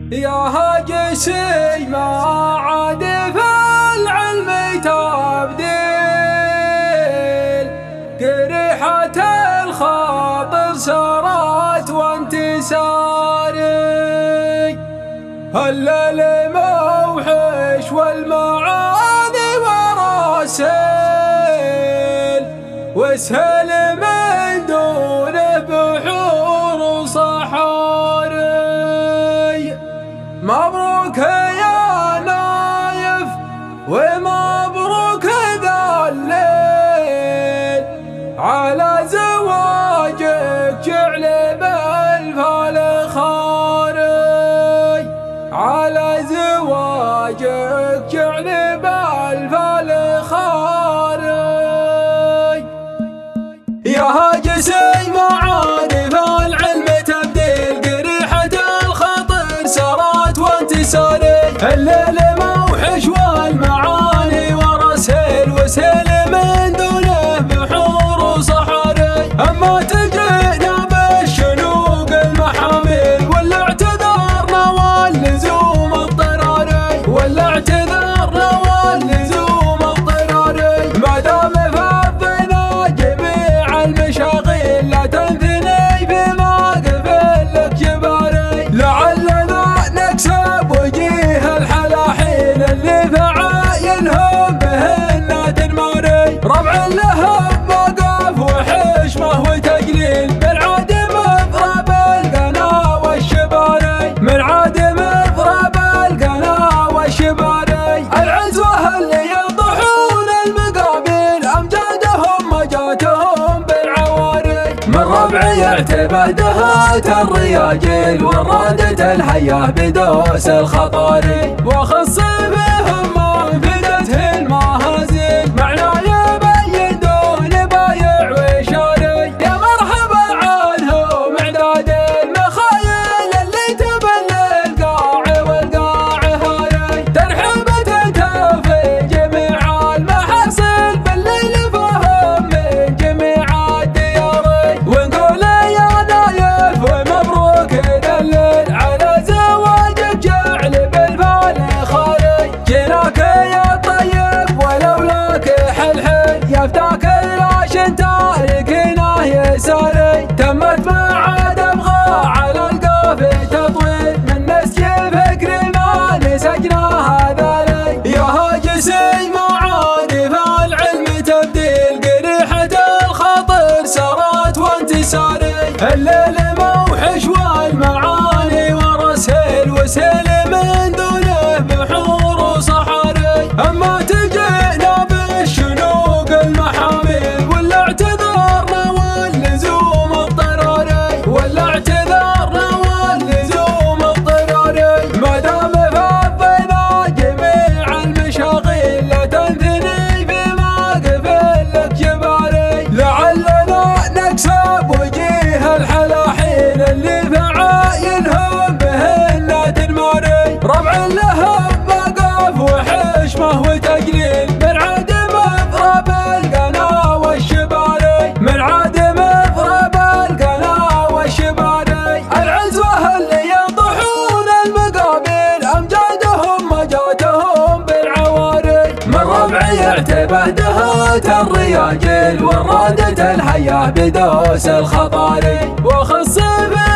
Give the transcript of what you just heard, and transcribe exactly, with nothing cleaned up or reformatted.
يا هاجسي ما عاد في العلم تبديل، قريحة الخاطر سارت وانتساري، هلا الموحش والمعاني وراسل، واسهل من دونه بحور وصحاري. مبروك يا نايف ومبروك ذا الليل، على زواجك جعل بالفال خاري، على زواجك جعل بالفال خاري. يا هاجسي معاني فالعلم تبديل، قريحة الخاطر سارت وانتساري، الليل موحش والمعاني ورسل، وسهل من دونه بحور وصحاري. اما تجينا بالشنوق المحامل، ولا اعتذارنا واللزوم اضطراري، ولا اعتذارنا واللزوم اضطراري. ما دام فضينا جميع المشاغل، لا تنثني بما قبل لك جباري، لعلنا نكسب وجيه الحلاحين اللي فعايلهم بهن تنماري. ربع لهم وقف وحشمه وتقليل، من عدم اضرب القنا والشباري، من عدم اضرب القنا والشباري. العزوه اللي ينطحون المقابل، امجادهم مجاتهم بالعواري، من ربع يعتبدها الرياجيل، ورادة الحياه بدوس الخطاري، واخص بهم منفذته المهازيل، معنى يبين دون بايع وشاري. يا مرحبا عنهم اعداد المخايل اللي تبلى القاع والقاع هاري، ترحيبة تنتفي جميع المحاصيل، بالليل فهم من جميع الدياري. ونقول يا نايف ومبروك دلل، على زواجك جعل بالفال خاري، جيناك يا طيب ولولاك حلحل، يفتاك العشن تاركنا يساري. تمت ما عاد ابغى على القافي تطويل، من نسج فكر ما نسجناها ذالي. يا هاجسي معاني فالعلم تبديل، قريحة الخاطر سارت وانتساري، الليل موحش والمعاني ورسل، وسهل من دونه بحور وصحاري. اما تجينا بالشنوق المحامل، ولا اعتذارنا واللزوم اضطراري، ولا اعتذارنا واللزوم اضطراري. ما دام فضينا جميع المشاغل، لا تنثني بما قبل لك جباري، لعلنا نكسب وجيه الحلاحين اللي فعايلهم بهن تنماري. ربع لهم وقف وحشمه وتقليل، من عدم اضرب القنا والشباري، من عدم اضرب القنا والشباري. العزوه اللي ينطحون المقابل، امجادهم مجاتهم بالعواري، من ربع يعتبدها الرياجيل، ورادة الحياه بدوس الخطاري، واخص